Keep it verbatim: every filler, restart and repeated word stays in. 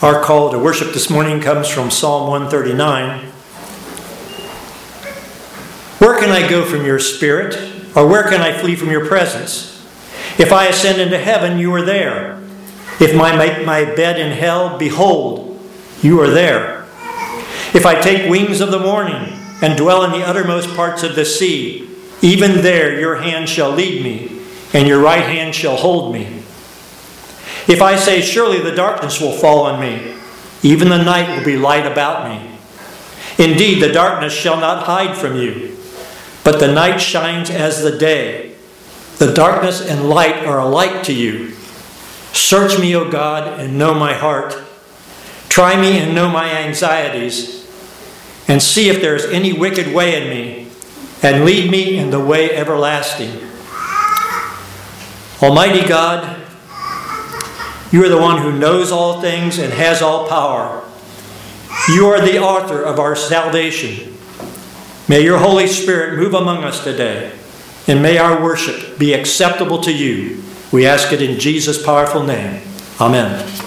Our call to worship this morning comes from Psalm one thirty-nine. Where can I go from your spirit? Or where can I flee from your presence? If I ascend into heaven, you are there. If I make my bed in hell, behold, you are there. If I take wings of the morning and dwell in the uttermost parts of the sea, even there your hand shall lead me, and your right hand shall hold me. If I say, surely the darkness will fall on me, even the night will be light about me. Indeed, the darkness shall not hide from you, but the night shines as the day. The darkness and light are alike to you. Search me, O God, and know my heart. Try me and know my anxieties, and see if there is any wicked way in me, and lead me in the way everlasting. Almighty God, you are the one who knows all things and has all power. You are the author of our salvation. May your Holy Spirit move among us today, and may our worship be acceptable to you. We ask it in Jesus' powerful name. Amen.